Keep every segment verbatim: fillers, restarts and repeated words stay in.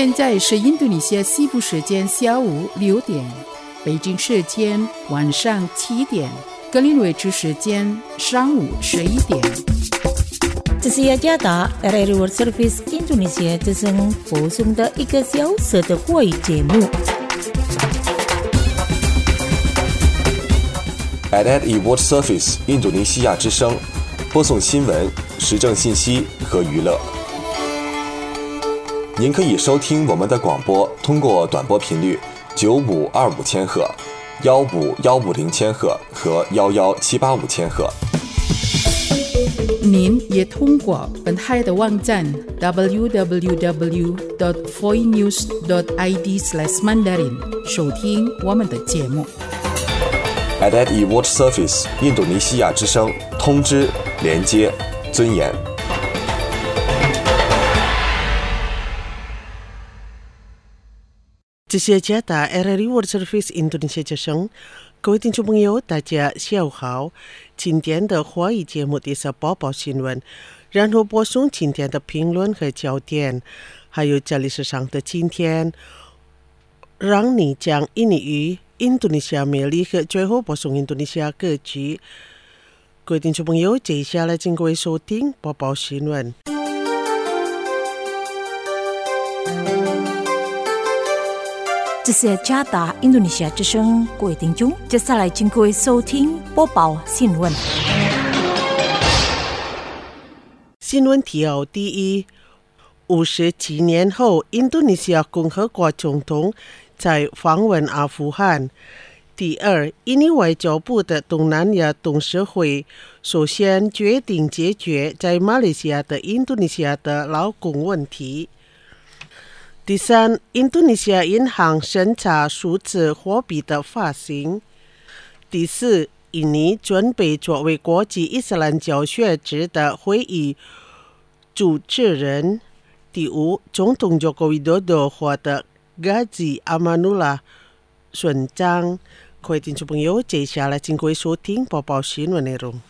现在是印度尼西亚西部时间下午六点，北京时间晚上七点，格林威治时间上午十一点。 这是雅加达 R R World Service 印度尼西亚之声播送的一个小时的华语节目。 R R World Service 印度尼西亚之声播送新闻、时政信息和娱乐。您可以收听我们的广播，通过短波频率九五二五千赫、幺五幺五零千赫和幺幺七八五千赫。 您也通过本台的网站 double-u double-u double-u dot voinews dot i d slash mandarin 收听我们的节目。 R R World Service 印度尼西亚之声，通知、连接、尊严。 这是雅加达 R R World Service 印度尼西亚之声，各位听众朋友，大家下午好。今天的华语节目的是播报新闻，然后播送今天的评论和焦点，还有这里是上的今天，让你讲印尼语、印度尼西亚魅力和最后播送印度尼西亚歌曲。各位听众朋友，接下来请各位收听播报新闻。 这是加达印度尼西亚之声，各位听众，接下来请各位收听播报新闻。 新闻提要：第一，五十七年后，印度尼西亚共和国总统在访问阿富汗。第二，印尼外交部的东南亚董事会首先决定解决在马来西亚的印度尼西亚的劳工问题。第三，印度尼西亚银行审查数字货币的发行。第四，印尼准备作为国际伊斯兰教学制的会议主持人。第五，总统佐科维多多获得嘎吉阿马努拉勋章。各位听众朋友，接下来请各位收听播报新闻内容。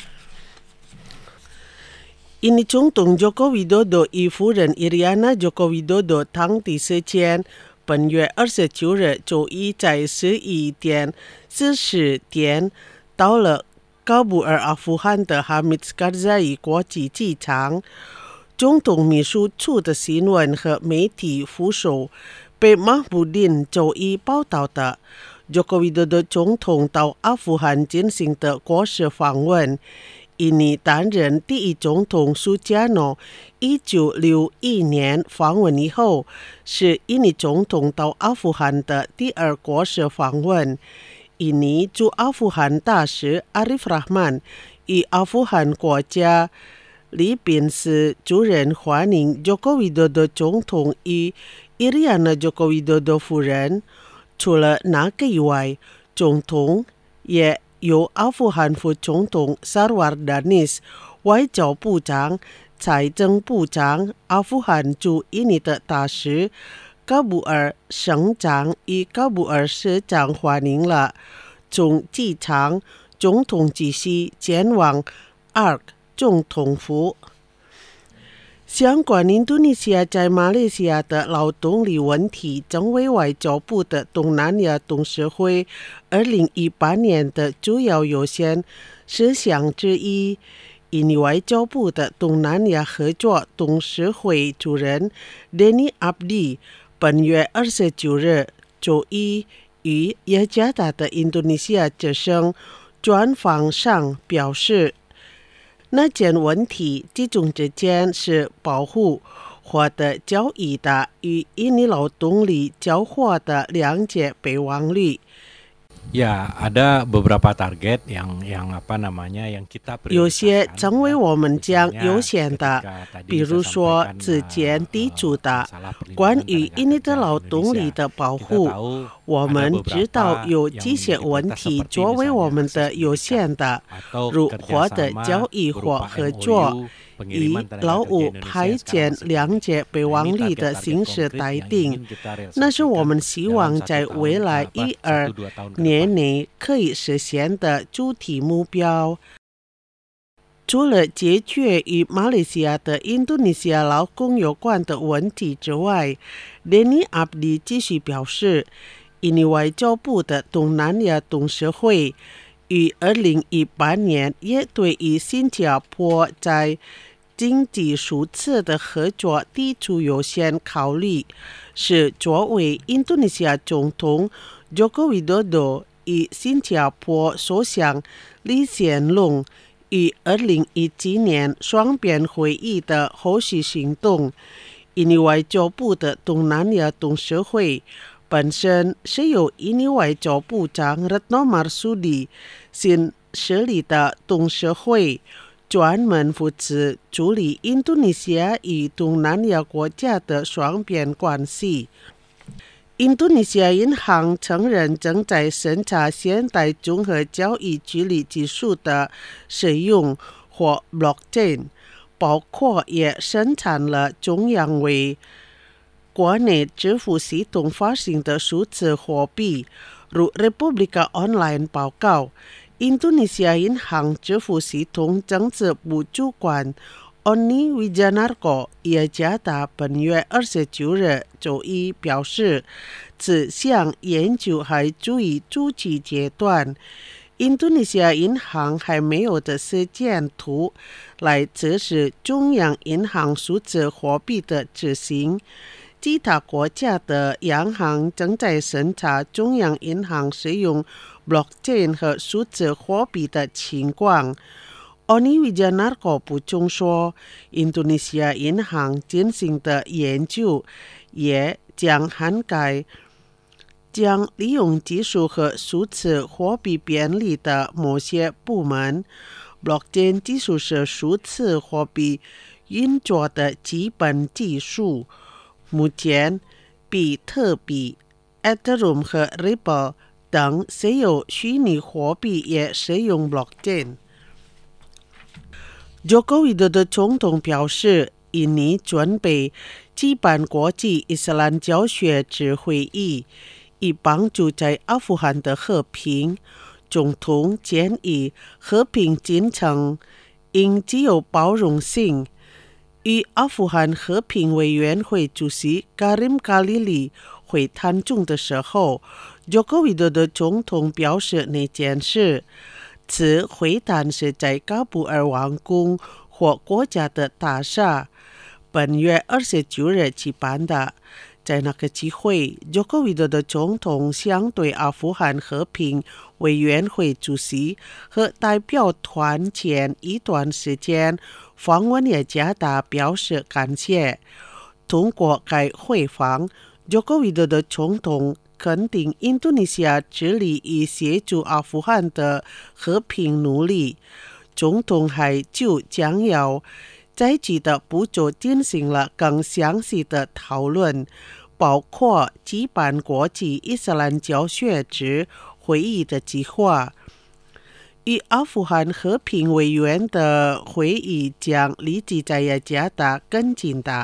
印尼总统佐科维多多与夫人伊利亚娜·佐科维多多当地时间本月二十九日周一在十一点四十点到了喀布尔阿富汗的哈密斯卡扎伊国际机场。总统秘书处的新闻和媒体副手被马布丁周一报道的，佐科维多多总统到阿富汗进行的国事访问。印尼担任第一总统苏加诺一九六一年访问以后，是印尼总统到阿富汗的第二国事访问。印尼驻阿富汗大使阿里夫·拉曼与阿富汗国家礼宾司主任欢迎佐科维多多总统与伊利亚娜·佐科维多多夫人。除了那个以外，总统也由阿富汗副总统萨尔瓦达尼斯、外交部长、财政部长、阿富汗驻印尼的大使、喀布尔省长与喀布尔市长欢迎了。从机场，总统继续前往阿尔总统府。相关印度尼西亚在马来西亚的劳动力问题，成为外交部的东南亚董事会二零一八年的主要优先事项之一。印尼外交部的东南亚合作董事会主任 Denny Abdi 本月二十九日周一与雅加达的印度尼西亚之声专访上表示，那件问题集中之间是保护获得交易的与印尼劳动力交换的两界备忘率。 Ya, ada beberapa target yang yang apa namanya yang kita 有些成为我们将优先的，比如说之前提出的关于印尼的劳动力的保护，我们知道有这些问题作为我们的优先的，如获得交易或合作，以劳务派遣两界备忘录的形式待定，那是我们希望在未来一二年内可以实现的主体目标。 除了解决与马来西亚的印度尼西亚劳工有关的问题之外，联尼阿布里继续表示，印尼外交部的东南亚董事会于二零一八年也对于新加坡在经济数次的合作提出优先考虑，是作为印度尼西亚总统 Joko Widodo 与新加坡首相李显龙于二零一七年双边会议的后续行动。印尼外交部的东南亚董事会本身是由印尼外交部长 Retno Marsudi 新设立的董事会，专门负责处理印度尼西亚与东南亚国家的双边关系。印度尼西亚银行承认正在审查现代综合交易处理技术的使用或 blockchain， 包括也生产了中央为国内支付系统发行的数字货币。如 Republika Online 报告，印度尼西亚银行支付系统政治部主管 Oni Wijanarko 也加达本月二十九日周一表示，此项研究还处于初期阶段，印度尼西亚银行还没有的实践图来测试中央银行数字货币的执行。其他国家的央行正在审查中央银行使用 blockchain 和数字货币的情况。Oni Wijanarko 补充说，印度尼西亚银行进行的研究也将涵盖将利用技术和数字货币便利的某些部门。blockchain 技术是数字货币运作的基本技术。目前，比特币、Ethereum 和 Ripple 等所有虚拟货币也使用 blockchain。Joko Widodo 总统表示，印尼准备举办国际伊斯兰教学制会议，以帮助在阿富汗的和平。总统建议和平进程应具有包容性。与阿富汗和平委员会主席 Karim Khalili 会谈中的时候， Joko Widodo 总统表示那件事，此会谈是在喀布尔王宫或国家的大厦，本月二十九日举办的。在那个机会， Joko Widodo 总统向对阿富汗和平委员会主席和代表团前一段时间访问雅加达表示感谢。通过该会访， Joko Widodo 总统肯定印度尼西亚致力于协助阿富汗的和平努力。总统还就将要在取的步骤进行了更详细的讨论，包括举办国际伊斯兰教学制会议的计划。与阿富汗和平委员的会议将立即在雅加达跟进的。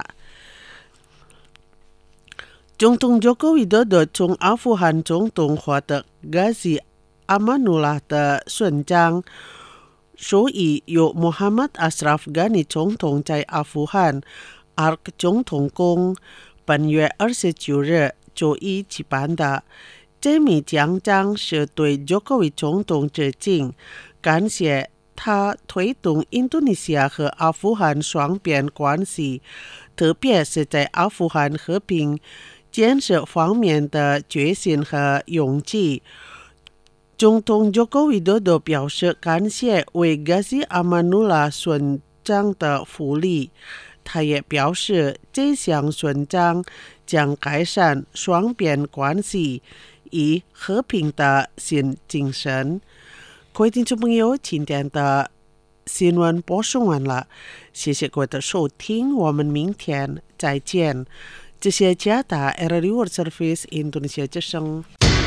总统 Joko Widodo 从阿富汗总统获得 Ghazi Amanullah 的勋章，所以由 Muhammad Ashraf Ghani 总统在阿富汗 A R C 总统宫本月二十九日周一举办的。这枚奖章是对 Jokowi 总统致敬，感谢他推动印度尼西亚和阿富汗双边关系，特别是在阿富汗和平建设方面的决心和勇气。总统 Joko Widodo 表示感谢为 Ghazi Amanullah 勋章的福利，他也表示这项勋章将改善双边关系以和平的新精神。各位听众朋友，今天的新闻播送完了，谢谢各位的收听，我们明天再见。这是加达 R R U World Service Indonesia 之声。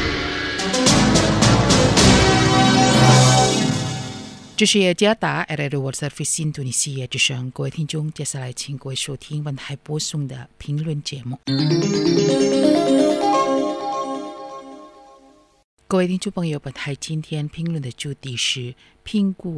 这是加达 R R U World Service Indonesia 之声。各位听众，接下来请各位收听文台播送的评论节目。各位听众朋友，本台今天评论的主题是评估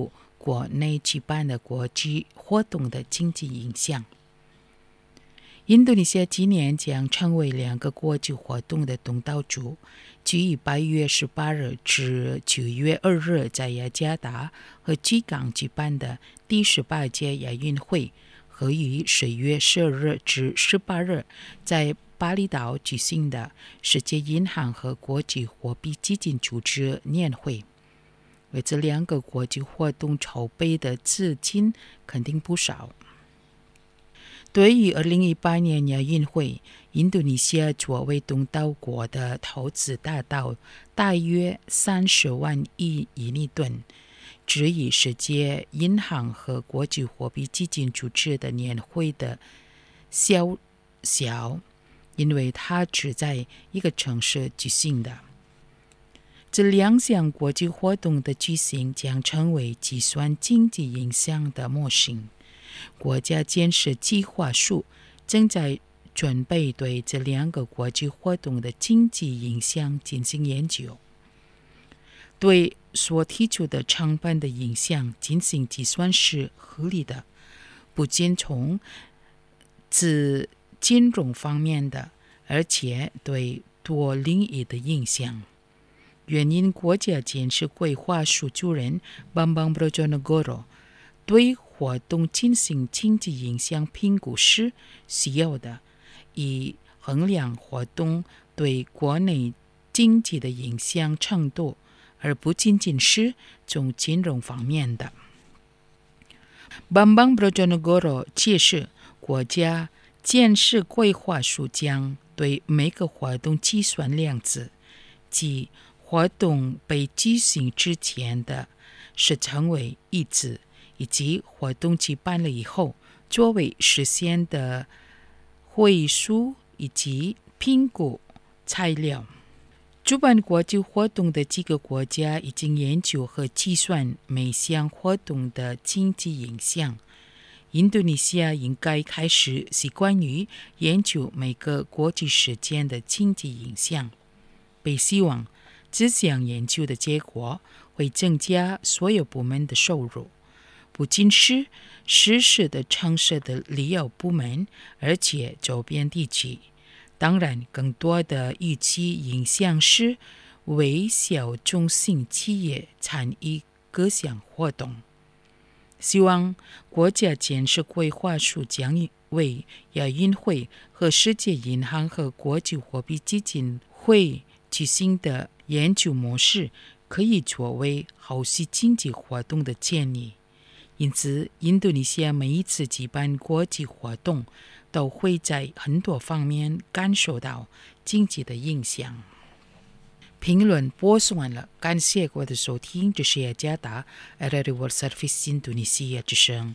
国内举办的国际活动的经济影响。印度尼西亚今年将成为两个国际活动的东道主，即于八月十八日至九月二日在雅加达和基港举办的第十八届亚运会，和于十月十二日至十八日在巴厘岛举行的世界银行和国际货币基金组织年会。为这两个国际活动筹备的资金肯定不少。对于二零一八年亚运会，印度尼西亚作为东道国的投资达到大约三十万亿印尼盾，只以世界银行和国际货币基金组织的年会的小小，因为它只在一个城市举行的。这两项国际活动的举行将成为计算经济影响的模型。国家建设计划署正在准备对这两个国际活动的经济影响进行研究，对所提出的成本的影响进行计算是合理的，不仅从自金融方面的，而且对多领域的影响。原因国家建设规划署主任 Bambang Brojonegoro 对活动进行经济影响评估时需要的，以衡量活动对国内经济的影响程度，而不仅仅是从金融方面的。Bambang Brojonegoro 解释，国家建设规划署将对每个活动计算量子，即活动被举行之前的是成为一致，以及活动举办了以后作为实现的会数以及评估材料。主办国际活动的几个国家已经研究和计算每项活动的经济影响。印度尼西亚应该开始习惯于研究每个国际事件的经济影响，并希望这项研究的结果会增加所有部门的收入，不仅是实施的城市的旅游部门，而且周边地区。当然，更多的预期影响是为小中型企业参与各项活动。希望国家建设规划署将为亚运会和世界银行和国际货币基金会举行的研究模式可以作为后续经济活动的建议。因此，印度尼西亚每一次举办国际活动都会在很多方面感受到经济的影响。评论播送完了，感谢各位的收听，这是雅加达 R R I World Service 印度尼西亚之声。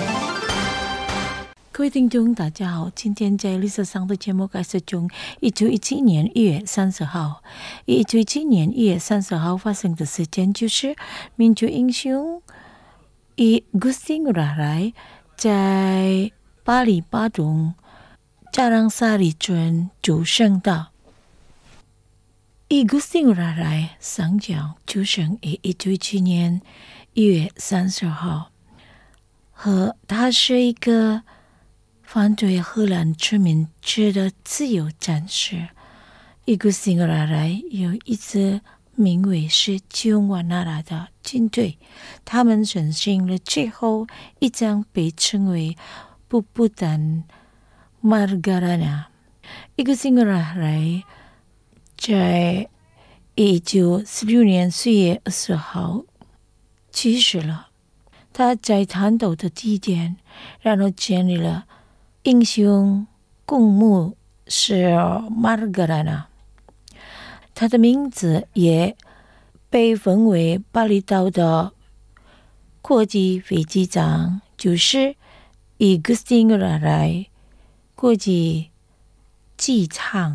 各位听众大家好，今天在历史上的节目开始中，一九一七年一月三十号，一九一七年一月三十号发生的事件就是民族英雄I Gusti Ngurah Rai 在巴黎巴东加朗萨里村出生的。I Gusti Ngurah Rai 上将出生于一九一七年一月三十号，和他是一个反对荷兰殖民制的自由战士。I Gusti Ngurah Rai有一支名为是中华那拉的军队，他们进行了最后一仗被称为布布丹马嘎拉纳。I Gusti Ngurah Rai在一九四六年四月二十号去世了。他在战斗的地点，然后建立了英雄公墓是马嘎拉纳。他的名字也被分为巴厘岛的国际飞机场，就是 I Gusti Ngurah Rai 国际机场。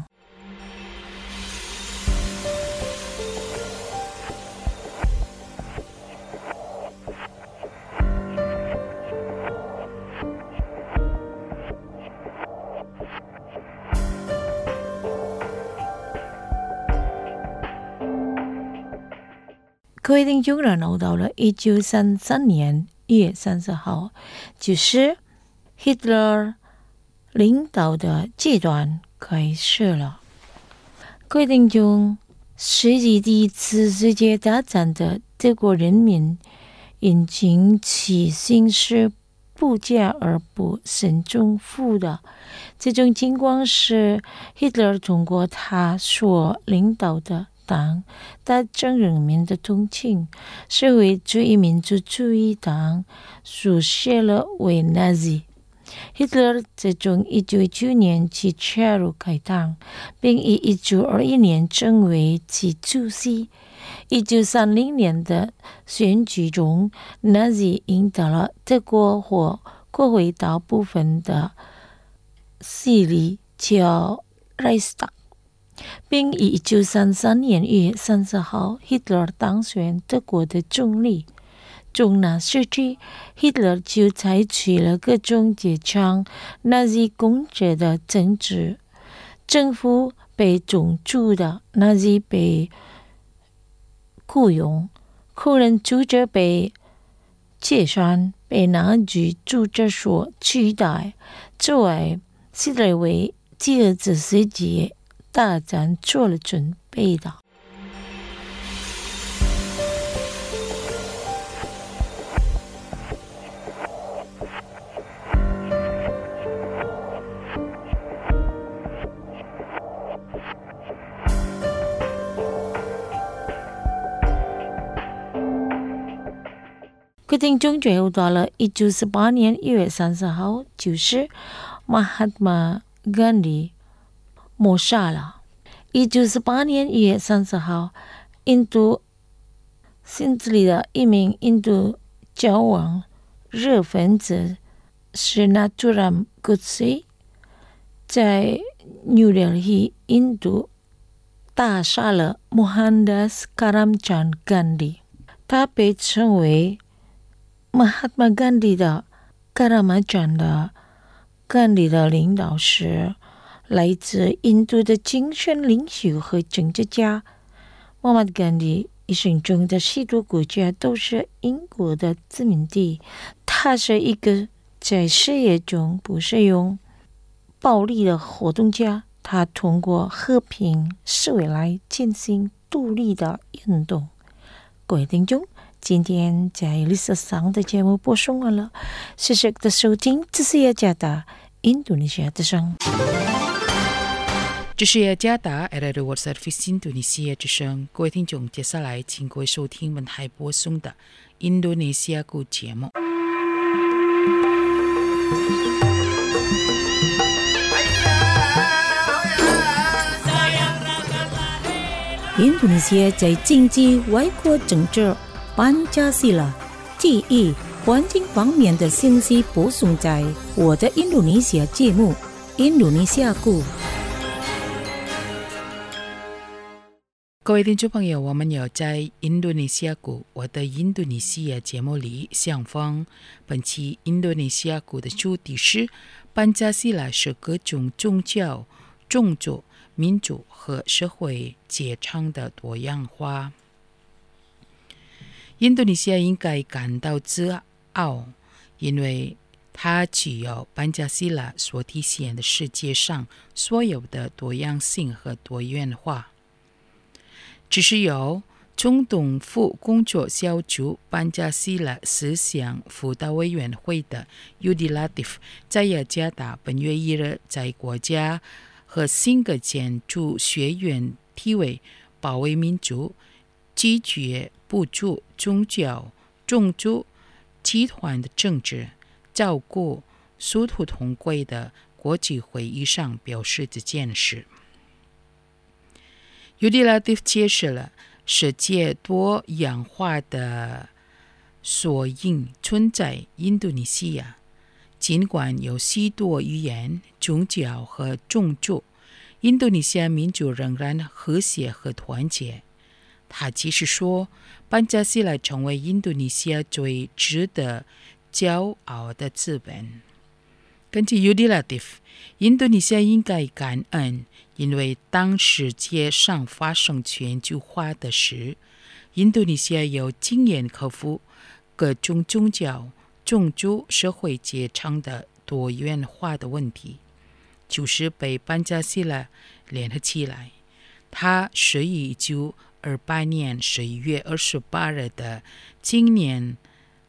各位听众，然后到了一九三三年一月三十号，就是 Hitler 领导的阶段开始了。各位听众，世纪第一次世界大战的德国人民因经济形势不佳而不慎重负的这种情况是 Hitler 通过他所领导的党达成人民的同情，社会主义民族主义党书写了为 Nazi。 Hitler 在从一九一九年起加入该党，并于一九二一年成为其主席。一九三零年的选举中， Nazi 赢得了德国或国会大部分的势力，叫 Reichstag， 并于一九三三年一月三十号 Hitler 当选德国的总理。从那时起 Hitler 就采取了各种揭穿 Nazi 工作的政治，政府被种族的 Nazi 被雇佣，个人组织被解散，被纳粹组织所取代，作为希特勒为第二次世界大战做了准备的。各位听众，最后到了一九四八年一月三十号，就是马哈马甘地谋杀了。一九四八年一月三十号，印度新治理的一名印度教王热分子是Naturam Godse，在 New Delhi 印度大杀了 Mohandas Karamchand Gandhi， 他被称为马哈马甘地的 Karamchand 的甘地的领导是来自印度的精神领袖和政治家。马哈马甘地一生中的许多国家都是英国的殖民地，他是一个在事业中不使用暴力的活动家，他通过和平思维来进行独立的运动。各位听众，今天在历史上的节目播送完了，谢谢的收听，这是雅加达印度尼西亚之声。 这是雅加达 R R World Service 印度尼西亚之声。各位听众，接下来请各位收听本台播送的印度尼西亚语节目。 印度尼西亚在经济、外交、政治、班加西拉、地域、环境方面的信息播送在我的印度尼西亚节目《印度尼西亚语》。 各位听众朋友，我们有在印度尼西亚语我的印度尼西亚节目里相逢。本期印度尼西亚语的主题是班加西拉是各种宗教、种族、民族和社会结成的多样化。印度尼西亚应该感到自傲，因为它具有班加西拉所体现的世界上所有的多样性和多元化。只是由中东府工作小组班加西拉思想辅导委员会的 Yudi Latif 在雅加达本月一日在国家和新格建筑学院提为保卫民族、拒绝补助宗教、种族、集团的政治、照顾殊途同归的国际会议上表示这件事。Yudi Latif 揭示了世界多样化的缩影存在印度尼西亚，尽管有许多语言、宗教和种族，印度尼西亚民族仍然和谐和团结。他继续说，班加西拉成为印度尼西亚最值得骄傲的资本。根据 Yudi Latif， 印度尼西亚应该感恩，因为当世界上发生全球化的时， 印度尼西亚有经验克服各种宗教、种族、社会阶层的多元化的问题，就是被班加西拉联合起来。它是一九二八年十一月二十八日的今年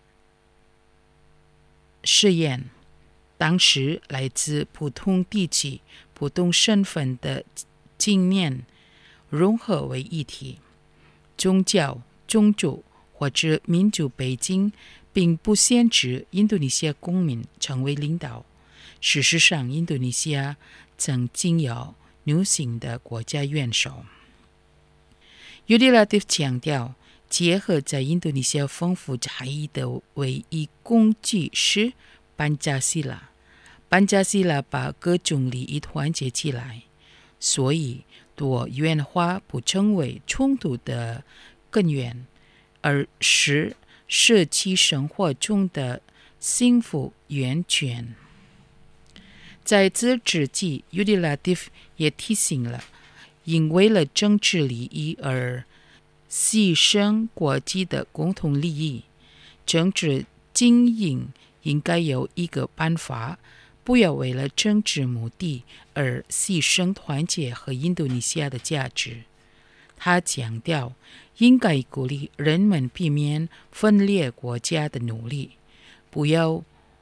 实验，当时来自不同地区、不同身份的经验融合为一体。宗教、种族或者民族背景并不限制印度尼西亚公民成为领导。事实上，印度尼西亚曾经有女性的国家元首。Yudhilatif 强调，结合在印度尼西亚丰富差异的唯一工具是班加西拉。班加西拉把各种利益团结起来，所以多元化不成为冲突的根源，而是社区生活中的幸福源泉。在此之际 Yudhilatif 也提醒了，因为了政治利益而牺牲国际的共同利益，政治经营应该有一个办法，不要为了政治目的而牺牲团结和印度尼西亚的价值。他强调，应该鼓励人们避免分裂国家的努力，不要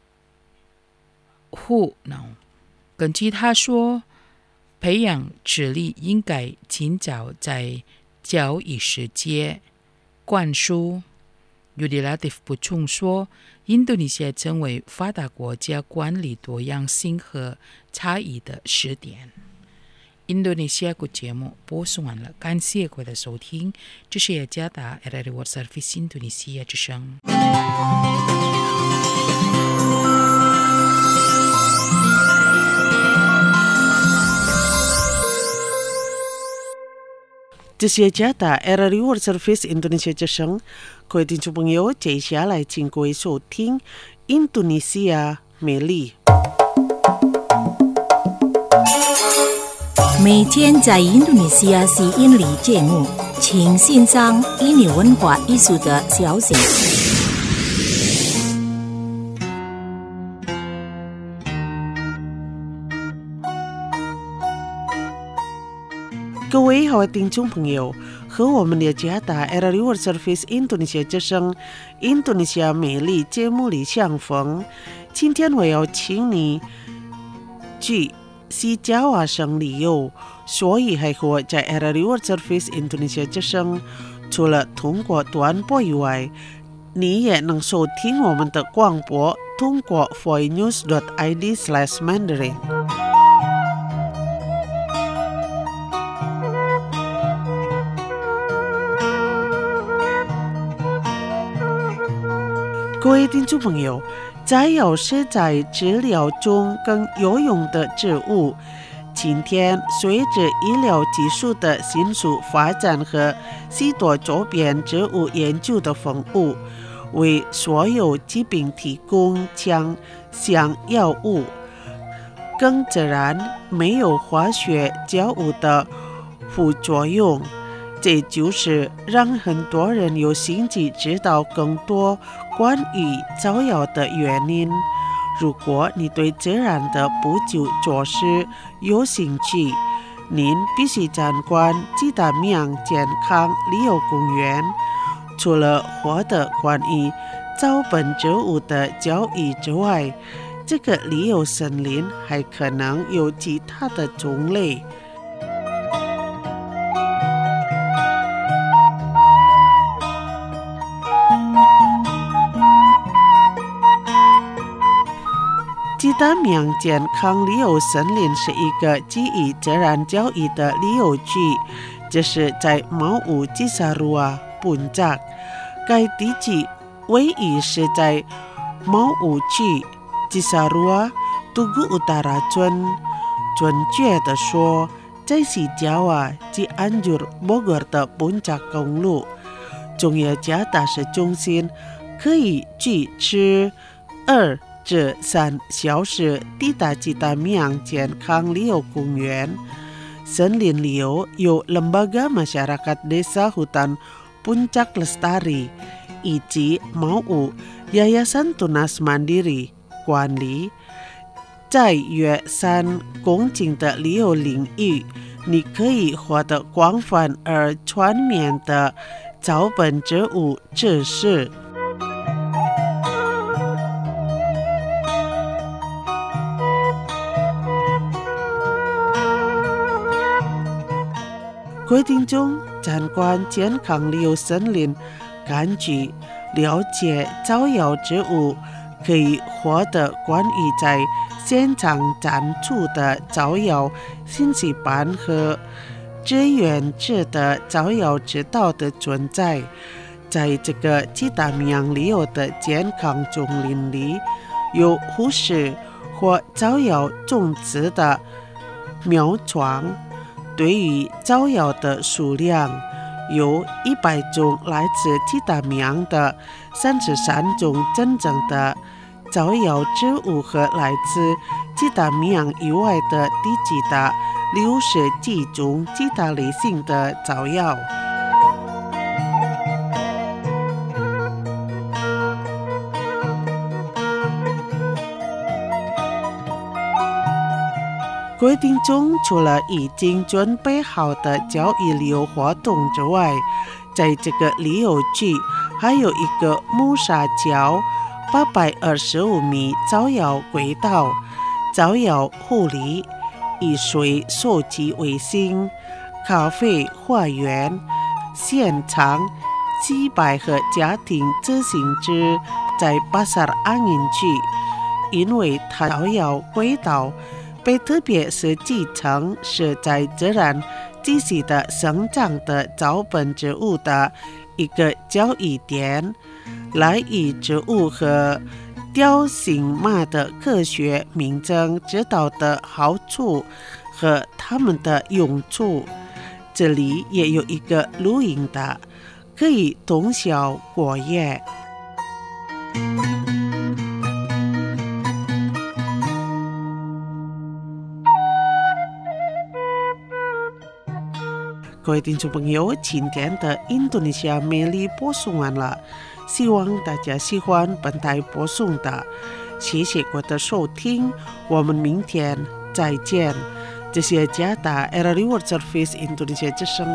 胡闹。根据他说，培养智力应该尽早在教育世界灌输。Yudhilatif 补充说，印度尼西亚成为发达国家管理多样性和差异的试点。印度尼西亚国节目播送完了，感谢各位的收听，这是雅加达 R R I World Service 印度尼西亚之声。 这是雅加达 R R I World Service 印度尼西亚之声，各位听众朋友，接下来请各位收听印度尼西亚美丽。 每天在印度尼西亚吸引力节目，请欣赏印尼文化艺术的消息。 各位好，听众朋友，和我们的雅加达 R R I World Service 印度尼西亚之声印度尼西亚美丽节目里相逢。今天我要请你去西加瓦省旅游，所以还和在 R R I World Service 印度尼西亚之声，除了通过短波以外，你也能收听我们的广播，通过 voinews dot I D slash mandarin。各位听众朋友，摘要是在治疗中更有用的植物。今天随着医疗技术的迅速发展和许多周边植物研究的丰富，为所有疾病提供强效药物，更自然没有化学药物的副作用。这就是让很多人有兴趣知道更多关于草药的原因。如果你对自然的补救措施有兴趣，您必须参观吉达米昂健康旅游公园。除了获得关于草本植物的教育之外，这个旅游森林还可能有其他的种类。吉达米昂健康旅游森林是一个基于自然教育的旅游区，这是在毛乌吉萨鲁瓦本扎。该地区位于是在毛乌区吉萨鲁瓦杜古乌达拉村。准确地说，在西加瓦及安ဂျur Bogor的本扎公路，从雅加达市中心可以去吃二至三小时抵达吉达米昂健康旅游公园。森林旅游由 Lembaga Masyarakat Desa Hutan Puncak Lestari,以及毛五 Yayasan Tunas Mandiri 管理。在远山恭敬的旅游领域，你可以获得广泛而全面的草本植物知识。规定中参观健康旅游森林，根据了解草药植物，可以获得关于在现场展出的草药信息板和志愿者的草药指导的存在。在这个几大名旅游的健康丛林里，有护士或草药种植的苗床。对于草药的数量，有一百种来自几大名的三十三种真正的草药植物和来自几大名以外的低级的六十几种几大类型的草药。规定中除了已经准备好的教育旅游活动之外，在这个旅游区还有一个木沙礁八百二十五米草药轨道、草药护理、以水收集卫星、咖啡花园、现场祭拜和家庭自行车在Pasar Angin区，因为草药轨道被特别设计成是在自然继续的生长的草本植物的一个交易点，来以植物和雕形马的科学名称知道的好处和它们的用处。这里也有一个露营的，可以通宵过夜。各位听众朋友，今天的印度尼西亚美丽播送完了，希望大家喜欢本台播送的，谢谢各位的收听，我们明天再见。这是加达 R R I World Service Indonesia 之声。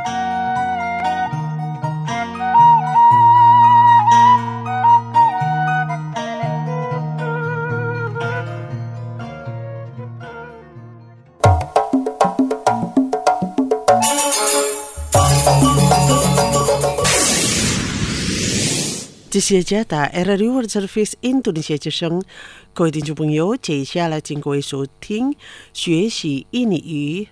这是加达 R R I World Service Indonesia 之声，各位听众朋友，接下来请各位收听学习印尼语。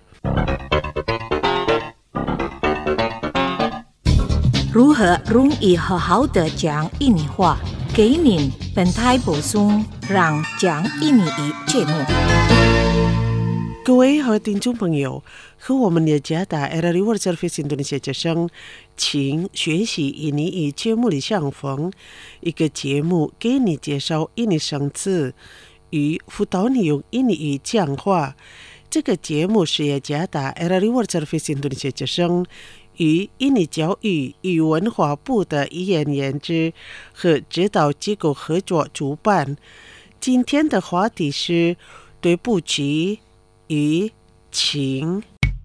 如何容易好好的讲印尼话？给您本台播送让讲印尼语节目。 各位好听众朋友，和我们的加达 R R I World Service Indonesia 之声，请学习印尼语节目里相逢，一个节目给你介绍印尼生词与辅导你用印尼语讲话。这个节目是由加达 R R I World Service Indonesia 之声与印尼教育与文化部的语言研究和指导机构合作主办。今天的话题是对不起与请。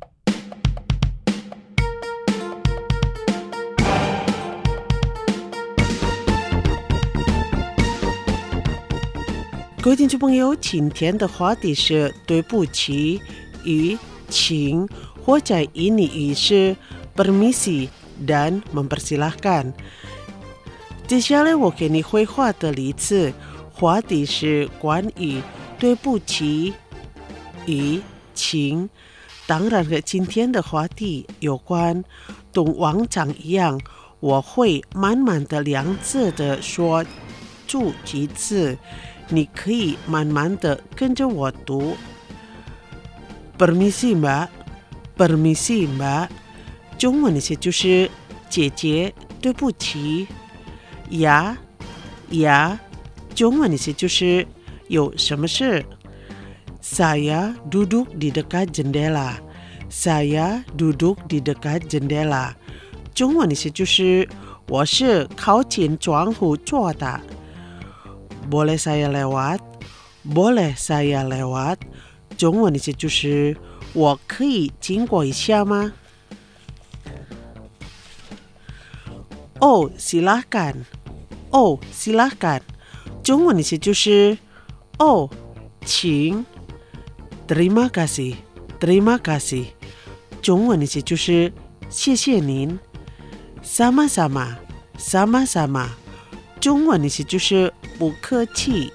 各位听众朋友，今天的话题是对不起与请，或在印尼语是 permisi dan mempersilahkan。接下来我给你绘画的例子，话题是关于对不起与请，当然和今天的话题有关。同往常一样，我会慢慢的两次的说出几次，你可以慢慢的跟着我读。Permisi mbak, permisi mbak， 中文的写就是姐姐，对不起。呀呀，中文的写就是有什么事。Saya duduk di dekat jendela. Saya duduk di dekat jendela. 中文意思就是我是靠近窗户坐的。Boleh saya lewat? Boleh saya lewat? 中文意思就是我可以经过一下吗？哦 silakan. Oh silakan. 中文意思就是哦请。Terima kasih. Terima kasih. 中文意思就是谢谢您。Sama-sama. Sama-sama. 中文意思就是不客气。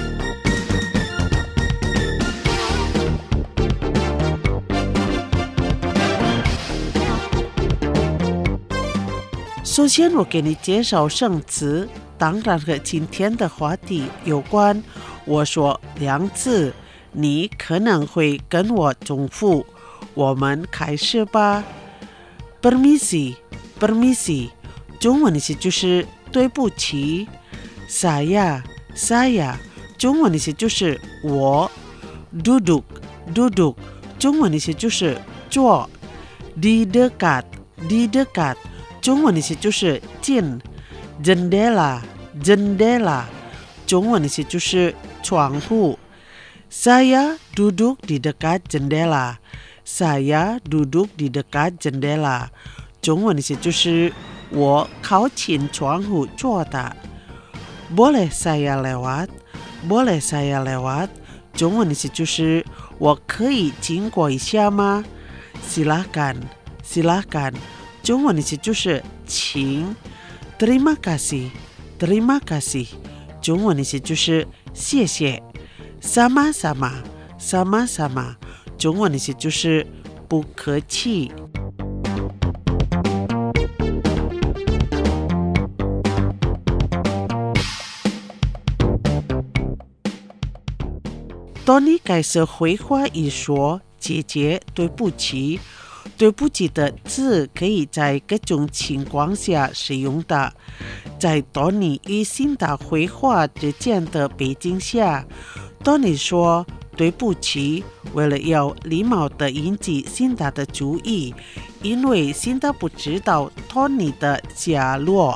首先我给你介绍生词，当然和今天的话题有关。我说两次，你可能会跟我重复。我们开始吧。Permisi, permisi. 中文意思就是对不起。Saya, saya. 中文意思就是我。Duduk, duduk. 中文意思就是坐。Di dekat, di dekat. 中文意思就是近。Jendela, jendela. 中文意思就是窗户。Saya duduk di dekat jendela. Saya duduk di dekat jendela. 中文意思就是我靠近窗户坐的。Boleh saya lewat? Boleh saya lewat? 中文意思就是我可以经过一下吗？ Silakan, silakan. 中文意思就是请。Terima kasih, terima kasih. 中文意思就是谢谢。Sama-sama, sama-sama. 中文意思就是不客气。当你开始回话一说姐姐对不起，对不起的字可以在各种情况下使用的。在当你与新的回话之间的背景下，当你说对不起，为了要礼貌地引起新的的注意，因为新的不知道当你的下落。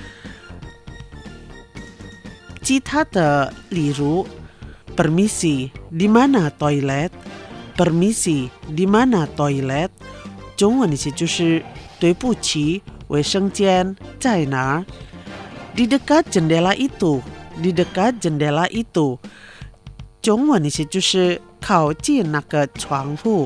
其他的例如 Permisi, di mana toilet? Permisi, di mana toilet? 中文意思就是对不起，卫生间在哪儿？ Di dekat jendela itu, di dekat jendela itu. 中文意思就是靠近那个窗户。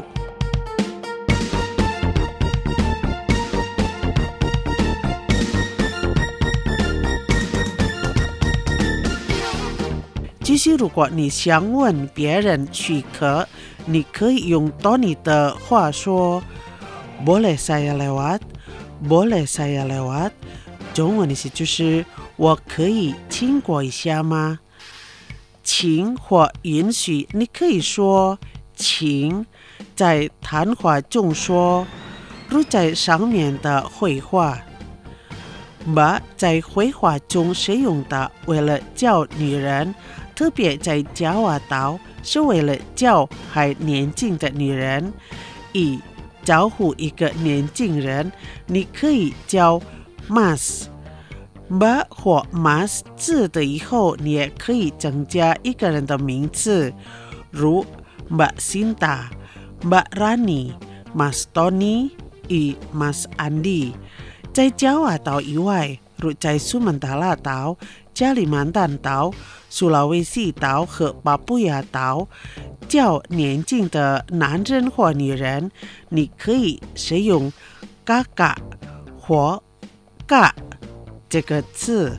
其实如果你想问别人许可，你可以用当你的话说 Boleh saya lewat? Boleh saya lewat? 中文意思就是我可以经过一下吗？请或允许，你可以说请，在谈话中说，如在上面的绘画。Mbak 在绘画中使用的，为了叫女人，特别在加瓦岛是为了叫还年轻的女人。以招呼一个年轻人，你可以叫 Mas。Mbak 或 Mas 字的以后，你也可以增加一个人的名字，如 Mbak Sinta、Mbak Rani、Mas Tony 与 Mas Andi。在加瓦岛以外，如在苏门答腊岛、加里曼丹岛、苏拉威西岛和巴布亚岛，较年轻的男人或女人，你可以使用 kakak 或 kak 这个字。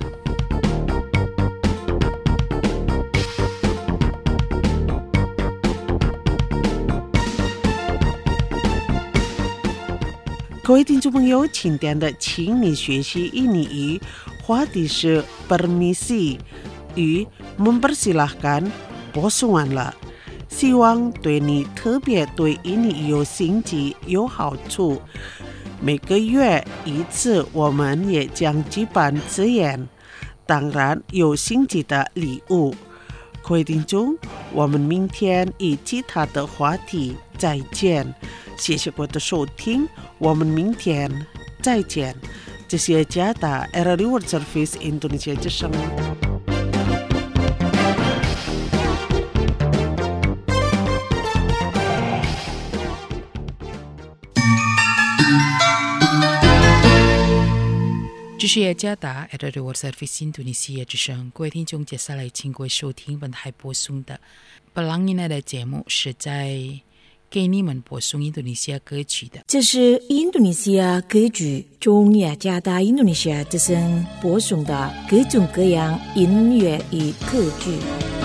各位听众朋友，今天的请你学习印尼语话题是 permisi 与 mempersilahkan 播送完了，希望对你特别对印尼语有兴趣有好处。每个月一次，我们也将举办测验，当然有兴趣的礼物。各位听众，我们明天以其他的话题再见。谢谢各位的收听，我们明天再见。这些家的 R R I World Service Indonesia 之声。 这是雅加达 R R I World Service Indonesia 之声，各位听众，接下来请各位收听本台播送的布朗尼奈的节目，是在给你们播送印度尼西亚歌曲的。 这是印度尼西亚歌剧中雅加达印度尼西亚之声播送的各种各样音乐与歌剧。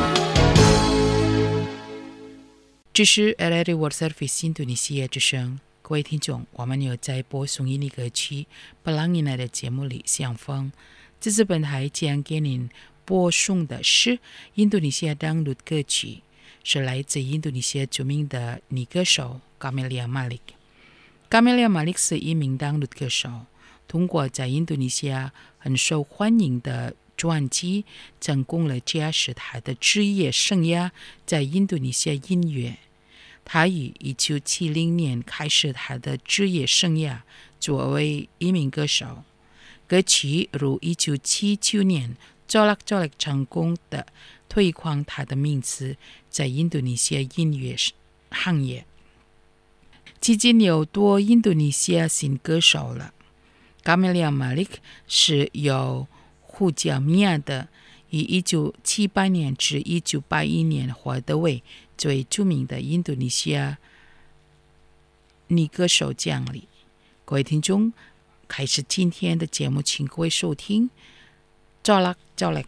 这是 R R I World Service 印度尼西亚之声。各位听众，我们有在播送印尼歌曲布朗尼奈的节目里相逢。这次本台将给您播送的是印度尼西亚当地歌曲，是来自印度尼西亚著名的女歌手 Camelia Malik。Camelia Malik 是一名当地歌手，通过在印度尼西亚很受欢迎的专辑，成功了驾驶她的职业生涯在印度尼西亚音乐。他于一九七零年开始他的职业生涯，作为一名歌手。歌曲如一九七九年 Colak Colak 成功的推广他的名字在印度尼西亚音乐行业。至今有多印度尼西亚新歌手了。Camelia Malik 是由胡椒米亚的，于一九七八年至一九八一年获得为最著名的印度尼西亚女歌手奖励。各位听众，开始今天的节目，请各位收听 Colak Colak。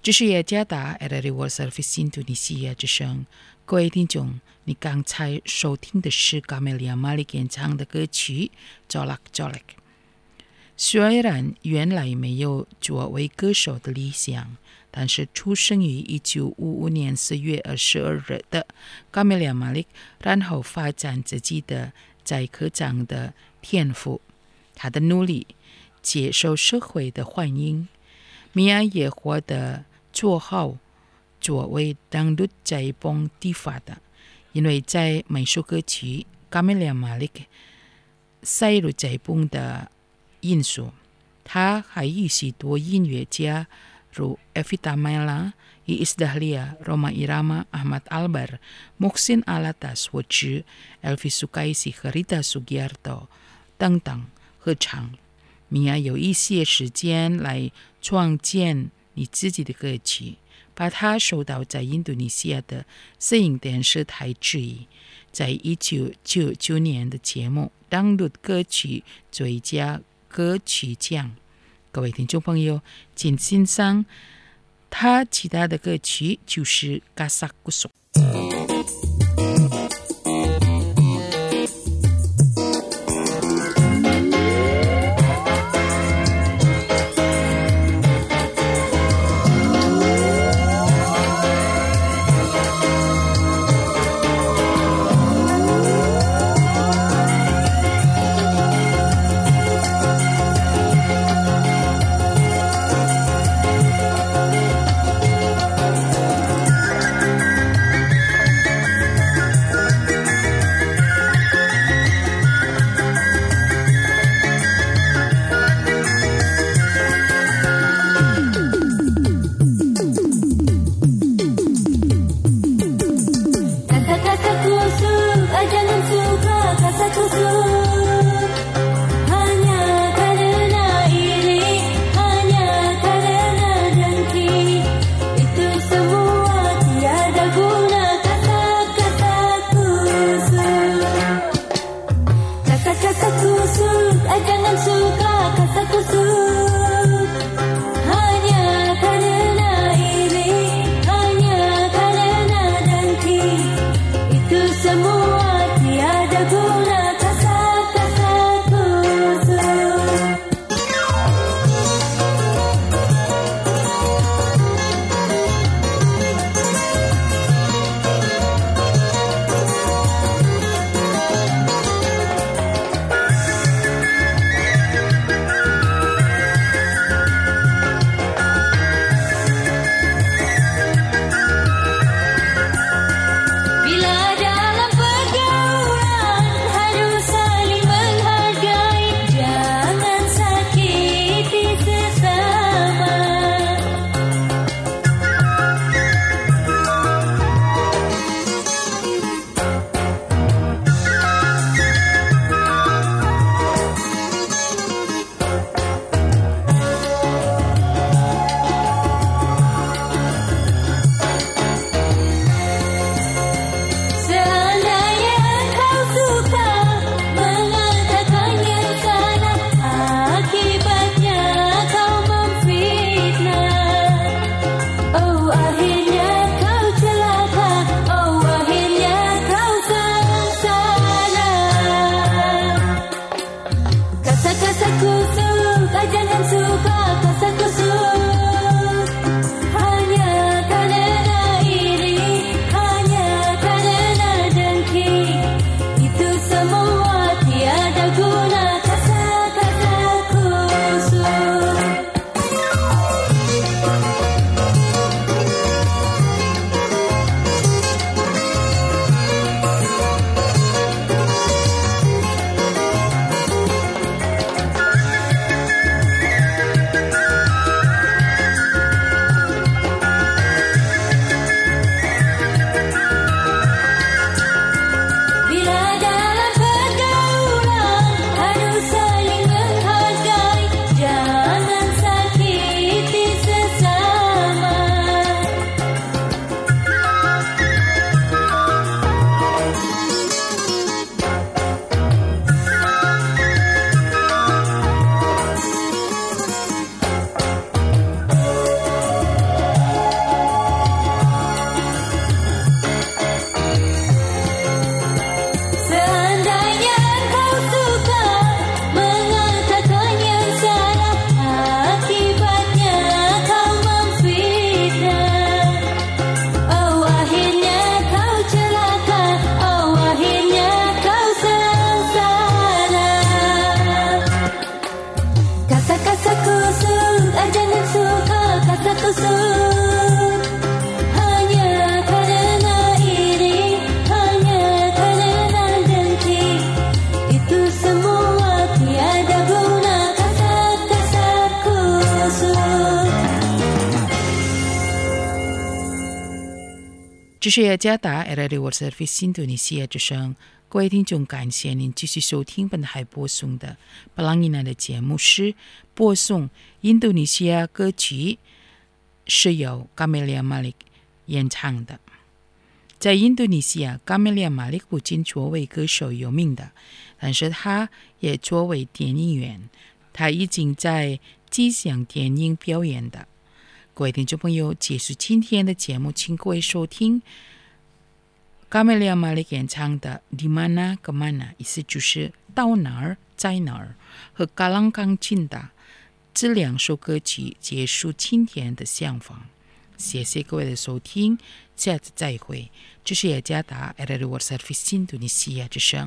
这是雅加达 at the World Service Indonesia 之声。各位听众，你刚才收听的是卡梅利亚玛丽演唱的歌曲《Jolak Jolak》。虽然原来没有作为歌手的理想，但是出生于一九五五年四月二十二日的卡梅利亚玛丽，然后发展自己的在歌唱的天赋。他的努力接受社会的欢迎，米娅也获得绰号作为当路在蹦地法的，因为在美术歌曲卡梅利亚玛丽塞入在蹦的因素，他还与许多音乐家如 Evita Mela, Iis Dahlia, Roma Irama, Ahmad Albar, Muhsin Alatas 或者 Elvis Sukaisi 和 Rita Sugiarto 等等合唱。米娅有一些时间来创建你自己的歌曲，把它收到在印度尼西亚的摄影电视台之一，在一九九九年的节目当录歌曲最佳歌曲奖。各位听众朋友，请欣赏他其他的歌曲，就是《Kasak Kusuk》。 这是雅加达 R R World Service 印度尼西亚之声。各位听众，感谢您继续收听本台播送的巴朗伊娜的节目，是播送印度尼西亚歌曲，是由 Camelia Malik 演唱的。在印度尼西亚 Camelia Malik 不仅作为歌手有名的，但是他也作为电影员，他已经在几项电影表演的。各位听众朋友，结束今天的节目，请各位收听Camelia Malik 演唱的 Di Mana Ke Mana， 意思就是到哪儿在哪儿，和 Kalang Kang Cinta 这两首歌曲结束今天的相访。谢谢各位的收听，下次再会。这是雅加达 R R World Service 印度尼西亚之声。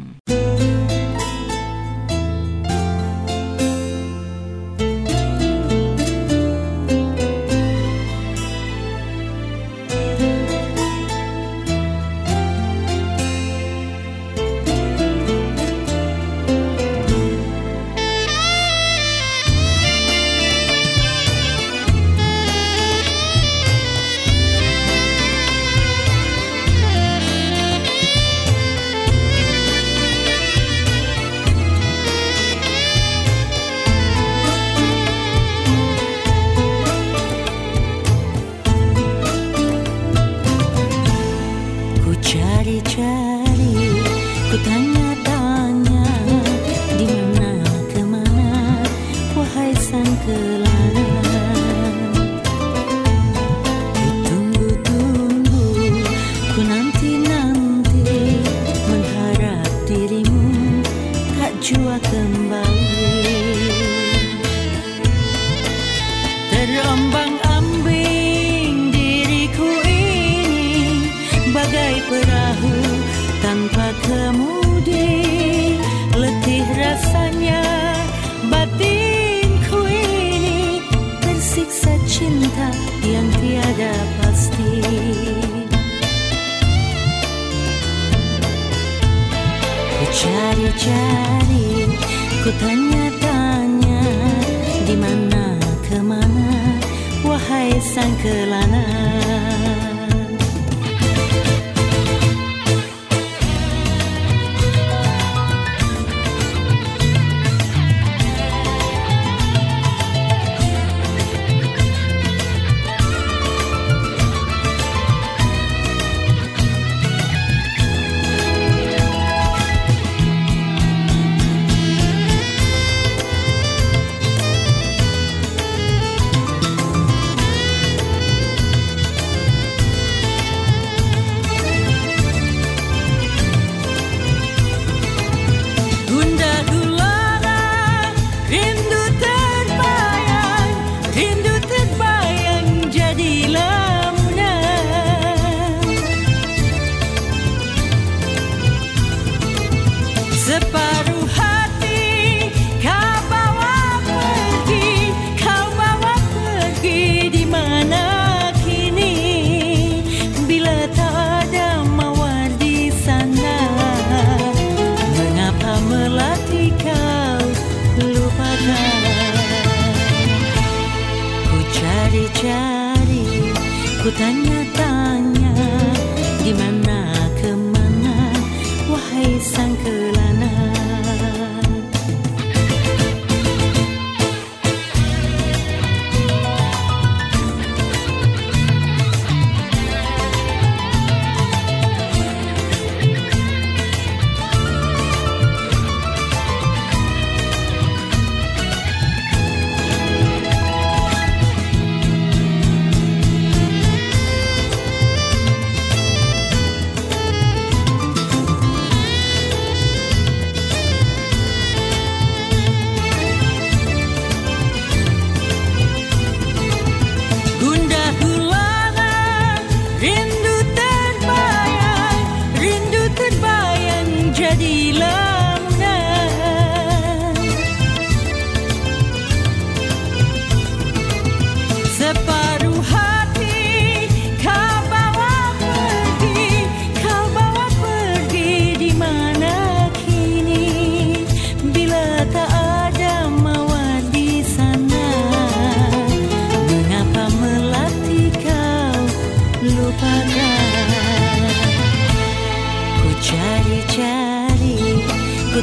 Cari-cari, ku tanya-tanya, di mana ke mana, wahai sang kelana. Cari-cari, ku tanya-tanya, di mana ke mana, wahai sang kelana.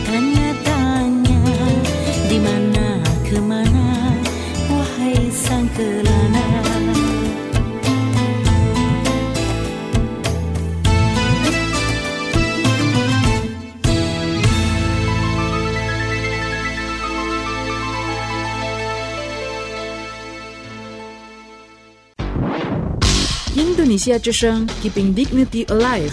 Tanya-tanya di mana kemana, wahai sang kelana. Indonesia 之声 Keeping Dignity Alive。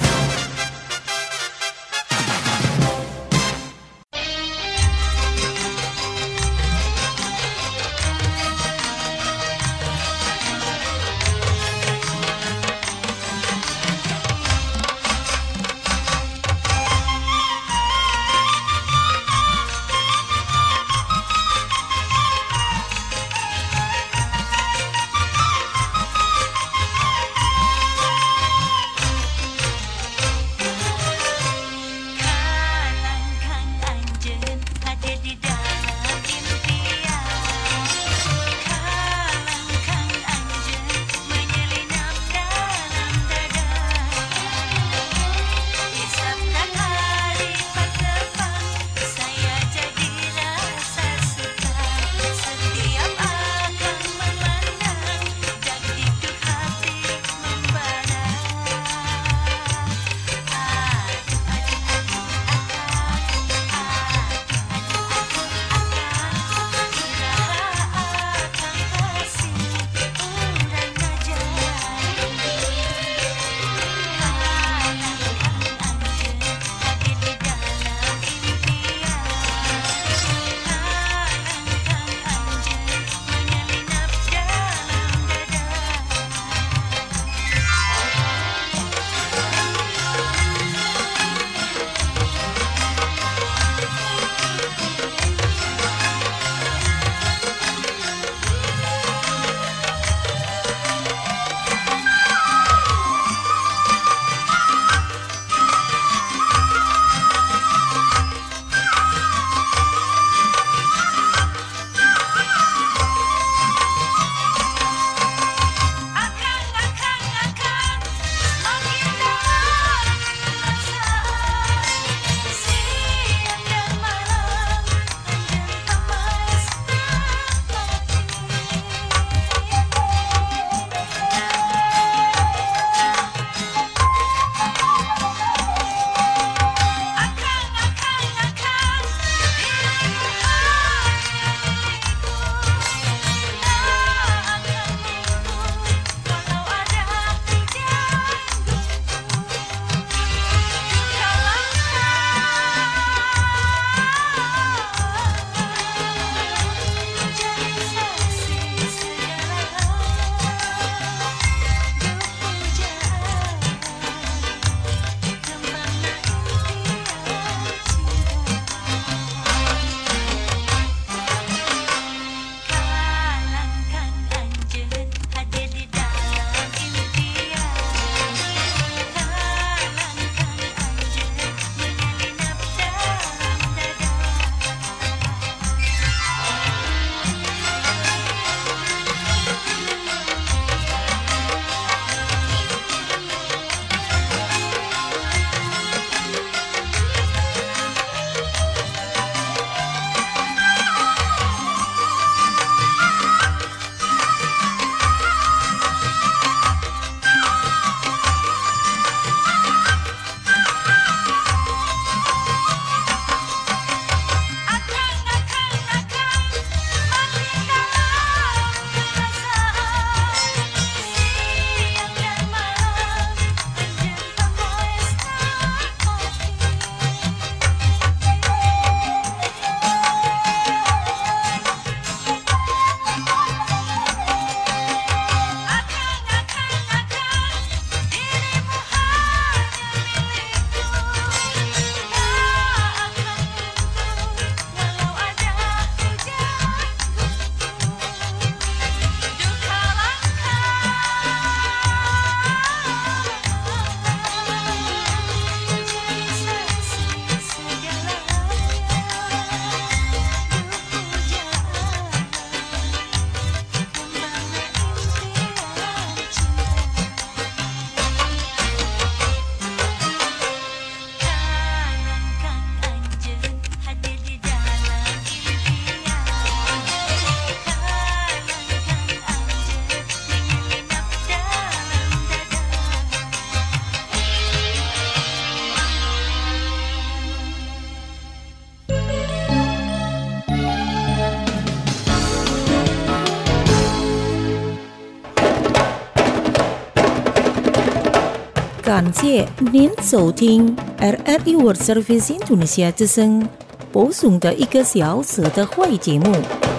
感谢您收听 R R I World Service Indonesia 之声播送的一个小时的会节目。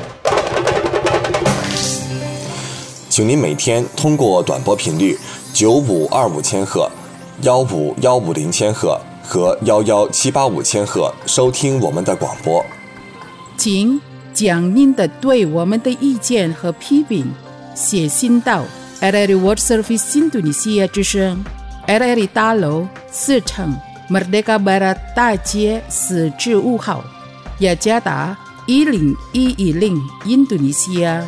请您每天通过短波频率九五二五千赫、幺五幺五零千赫和幺幺七八五千赫收听我们的广播。 请将您的对我们的意见和批评写信到 R R I World Service Indonesia 之声 R R I 大楼四层 Merdeka Barat 大街四至五号，雅加达一零一一零印度尼西亚。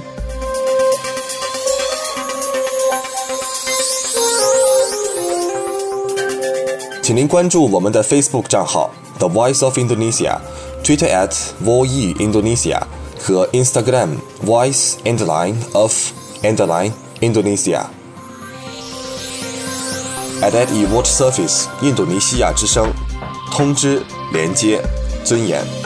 请您关注我们的 Facebook 账号 The Voice of Indonesia、Twitter at Voi Indonesia 和 Instagram Voice Underline of Underline Indonesia。 R R I World Service 印度尼西亚之声，通知、连接、尊严。